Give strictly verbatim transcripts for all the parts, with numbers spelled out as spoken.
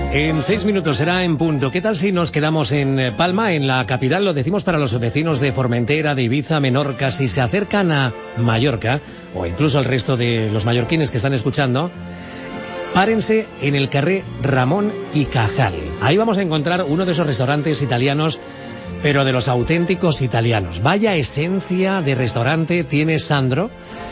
En seis minutos será en punto. ¿Qué tal si nos quedamos en Palma, en la capital? Lo decimos para los vecinos de Formentera, de Ibiza, Menorca. Si se acercan a Mallorca, o incluso al resto de los mallorquines que están escuchando, párense en el carrer Ramón y Cajal. Ahí vamos a encontrar uno de esos restaurantes italianos, pero de los auténticos italianos. Vaya esencia de restaurante tiene Sandro.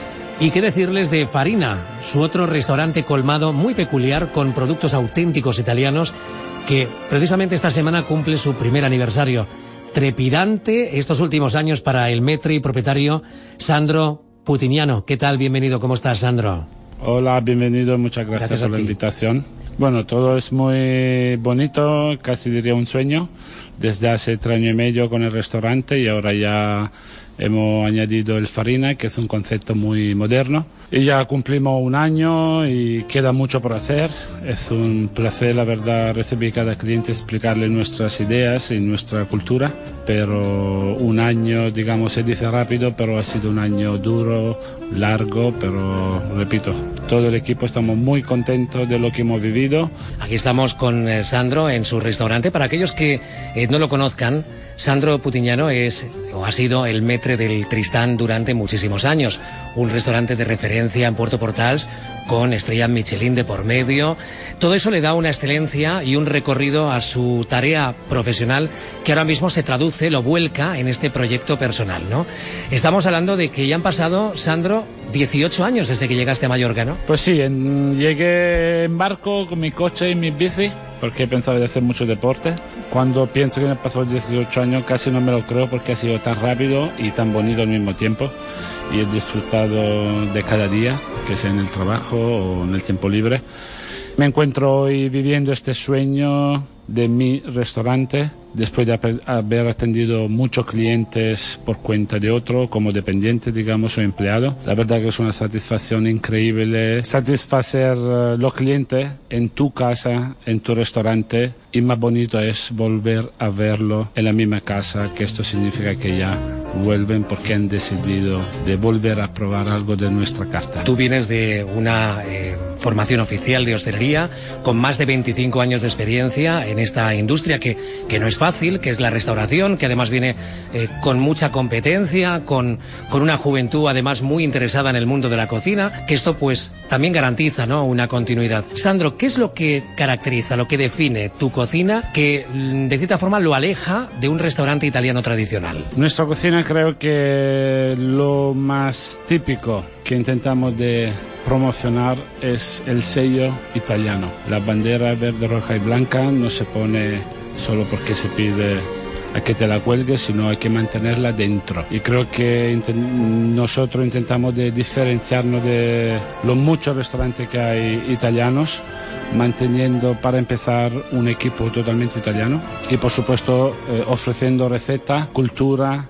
Y qué decirles de Farina, su otro restaurante colmado muy peculiar con productos auténticos italianos que precisamente esta semana cumple su primer aniversario. Trepidante estos últimos años para el maître y propietario Sandro Putignano. ¿Qué tal? Bienvenido. ¿Cómo estás, Sandro? Hola, bienvenido. Muchas gracias, gracias por la invitación. Bueno, todo es muy bonito, casi diría un sueño, desde hace tres años y medio con el restaurante y ahora ya hemos añadido el Farina, que es un concepto muy moderno. Y ya cumplimos un año y queda mucho por hacer. Es un placer, la verdad, recibir cada cliente, explicarle nuestras ideas y nuestra cultura. Pero un año, digamos, se dice rápido, pero ha sido un año duro, largo, pero repito, todo el equipo estamos muy contentos de lo que hemos vivido. Aquí estamos con eh, Sandro en su restaurante. Para aquellos que eh, no lo conozcan, Sandro Putignano es o ha sido el maître del Tristán durante muchísimos años. Un restaurante de referencia en Puerto Portals con estrella Michelin de por medio. Todo eso le da una excelencia y un recorrido a su tarea profesional que ahora mismo se traduce, lo vuelca en este proyecto personal, ¿no? Estamos hablando de que ya han pasado, Sandro, dieciocho años desde que llegaste a Mallorca, ¿no? Pues sí, en, llegué en barco con mi coche y mi bici porque pensaba de hacer mucho deporte. Cuando pienso que me pasó dieciocho años casi no me lo creo porque ha sido tan rápido y tan bonito al mismo tiempo y he disfrutado de cada día, que sea en el trabajo o en el tiempo libre. Me encuentro hoy viviendo este sueño de mi restaurante después de haber atendido muchos clientes por cuenta de otro, como dependiente, digamos, o empleado. La verdad que es una satisfacción increíble satisfacer los clientes en tu casa, en tu restaurante, y más bonito es volver a verlo en la misma casa, que esto significa que ya vuelven porque han decidido de volver a probar algo de nuestra carta. Tú vienes de una eh, formación oficial de hostelería con más de veinticinco años de experiencia en esta industria que, que no es fácil, que es la restauración, que además viene eh, con mucha competencia, con, con una juventud además muy interesada en el mundo de la cocina, que esto pues también garantiza, ¿no?, una continuidad. Sandro, ¿qué es lo que caracteriza, lo que define tu cocina que de cierta forma lo aleja de un restaurante italiano tradicional? Nuestra cocina, creo que lo más típico que intentamos de promocionar es el sello italiano. La bandera verde, roja y blanca no se pone solo porque se pide a que te la cuelgues, sino hay que mantenerla dentro. Y creo que int- nosotros intentamos de diferenciarnos de los muchos restaurantes que hay italianos, manteniendo para empezar un equipo totalmente italiano y por supuesto eh, ofreciendo receta, cultura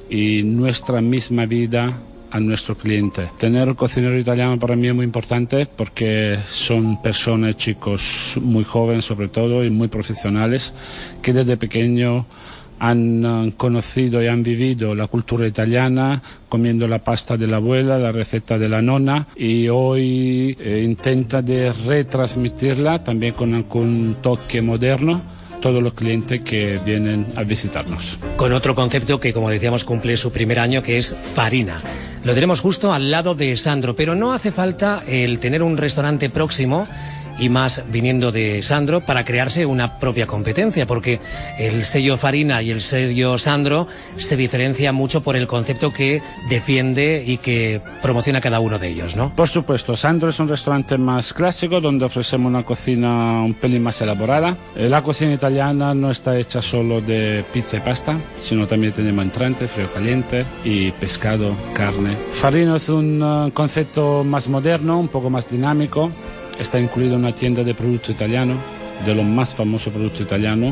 y nuestra misma vida a nuestro cliente. Tener un cocinero italiano para mí es muy importante porque son personas, chicos muy jóvenes sobre todo y muy profesionales que desde pequeño han uh, conocido y han vivido la cultura italiana, comiendo la pasta de la abuela, la receta de la nonna, y hoy eh, intenta de retransmitirla también con algún toque moderno todos los clientes que vienen a visitarnos. Con otro concepto que, como decíamos, cumple su primer año, que es Farina. Lo tenemos justo al lado de Sandro, pero no hace falta el tener un restaurante próximo y más viniendo de Sandro para crearse una propia competencia, porque el sello Farina y el sello Sandro se diferencia mucho por el concepto que defiende y que promociona cada uno de ellos, ¿no? Por supuesto, Sandro es un restaurante más clásico donde ofrecemos una cocina un pelín más elaborada. La cocina italiana no está hecha solo de pizza y pasta, sino también tenemos entrante, frío caliente y pescado, carne. Farina es un uh, concepto más moderno, un poco más dinámico. Está incluido una tienda de productos italianos, de los más famosos productos italianos,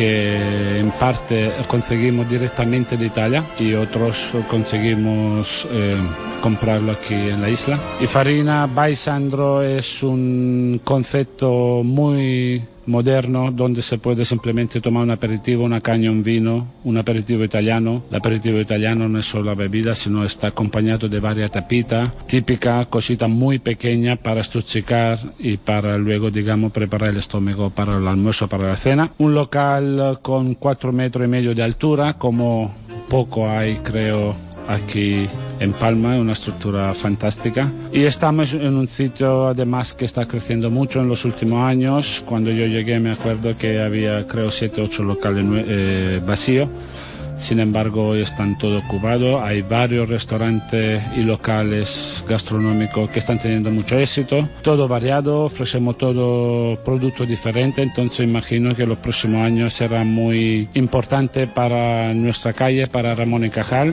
que en parte conseguimos directamente de Italia y otros conseguimos eh, comprarlo aquí en la isla. Y Farina by Sandro es un concepto muy moderno, donde se puede simplemente tomar un aperitivo, una caña, un vino, un aperitivo italiano. El aperitivo italiano no es solo la bebida, sino está acompañado de varias tapitas, típica cosita muy pequeña para estuzzicar y para luego, digamos, preparar el estómago para el almuerzo, para la cena. Un local con cuatro metros y medio de altura, como poco hay, creo, aquí en Palma, una estructura fantástica. Y estamos en un sitio además que está creciendo mucho en los últimos años. Cuando yo llegué me acuerdo que había, creo, siete, ocho locales eh, vacíos. Sin embargo, hoy están todos ocupados. Hay varios restaurantes y locales gastronómicos que están teniendo mucho éxito. Todo variado, ofrecemos todo productos diferentes. Entonces imagino que los próximos años será muy importante para nuestra calle, para Ramón y Cajal.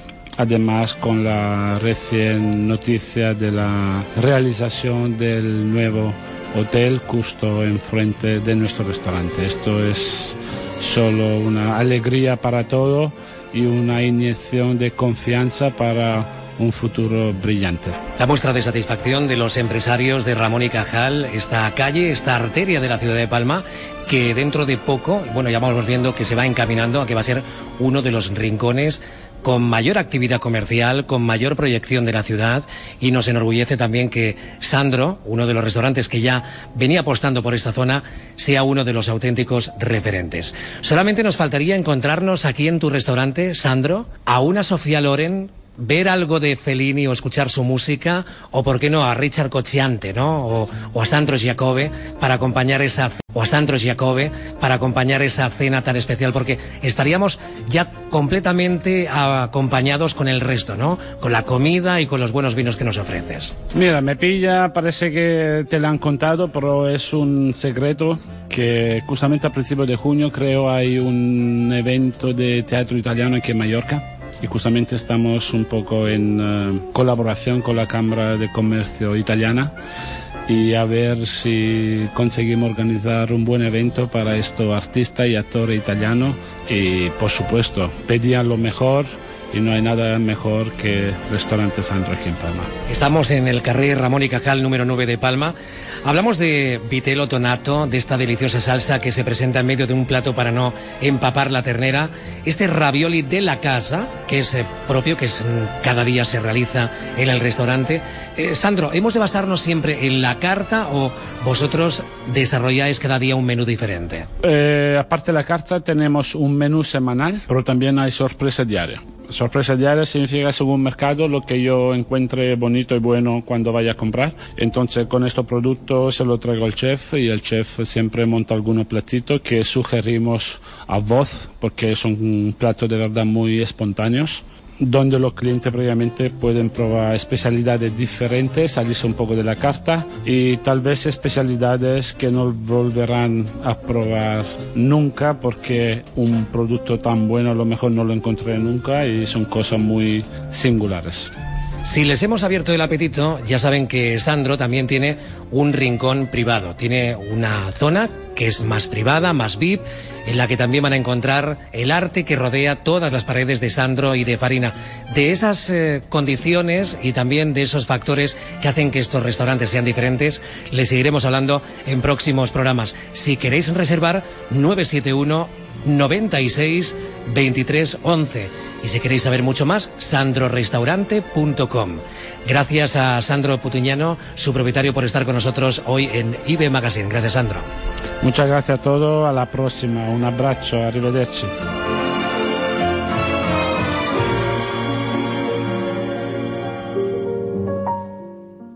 Además, con la recién noticia de la realización del nuevo hotel justo enfrente de nuestro restaurante. Esto es solo una alegría para todo y una inyección de confianza para un futuro brillante. La muestra de satisfacción de los empresarios de Ramón y Cajal, esta calle, esta arteria de la ciudad de Palma, que dentro de poco, bueno, ya vamos viendo que se va encaminando a que va a ser uno de los rincones con mayor actividad comercial, con mayor proyección de la ciudad, y nos enorgullece también que Sandro, uno de los restaurantes que ya venía apostando por esta zona, sea uno de los auténticos referentes. Solamente nos faltaría encontrarnos aquí en tu restaurante, Sandro, a una Sofía Loren, ver algo de Fellini o escuchar su música, o por qué no a Richard Cocciante, ¿no? O, o a Sandro Giacobbe para acompañar esa o a Sandro Giacobbe para acompañar esa cena tan especial, porque estaríamos ya completamente acompañados con el resto, ¿no? Con la comida y con los buenos vinos que nos ofreces. Mira, me pilla, parece que te lo han contado, pero es un secreto que justamente a principios de junio creo hay un evento de teatro italiano aquí en Mallorca. Y justamente estamos un poco en uh, colaboración con la Cámara de Comercio italiana y a ver si conseguimos organizar un buen evento para estos artistas y actores italianos. Y por supuesto, pedían lo mejor y no hay nada mejor que Restaurante Sandro aquí en Palma. Estamos en el carré Ramón y Cajal número nueve de Palma. Hablamos de vitello tonato, de esta deliciosa salsa que se presenta en medio de un plato para no empapar la ternera. Este ravioli de la casa, que es eh, propio, que es, cada día se realiza en el restaurante. Eh, Sandro, ¿hemos de basarnos siempre en la carta o vosotros desarrolláis cada día un menú diferente? Eh, aparte de la carta tenemos un menú semanal, pero también hay sorpresa diaria. Sorpresa diaria significa, según mercado, lo que yo encuentre bonito y bueno cuando vaya a comprar. Entonces, con estos productos se lo traigo al chef y el chef siempre monta algunos platitos que sugerimos a voz, porque son platos de verdad muy espontáneos, donde los clientes previamente pueden probar especialidades diferentes, salirse un poco de la carta y tal vez especialidades que no volverán a probar nunca, porque un producto tan bueno a lo mejor no lo encontré nunca y son cosas muy singulares. Si les hemos abierto el apetito, ya saben que Sandro también tiene un rincón privado, tiene una zona que es más privada, más V I P, en la que también van a encontrar el arte que rodea todas las paredes de Sandro y de Farina. De esas eh, condiciones y también de esos factores que hacen que estos restaurantes sean diferentes, les seguiremos hablando en próximos programas. Si queréis reservar, nueve siete uno, noventa y seis, veintitrés once. Y si queréis saber mucho más, sandro restaurante punto com. Gracias a Sandro Putuñano, su propietario, por estar con nosotros hoy en I B E Magazine. Gracias, Sandro. Muchas gracias a todos, a la próxima, un abrazo, arrivederci.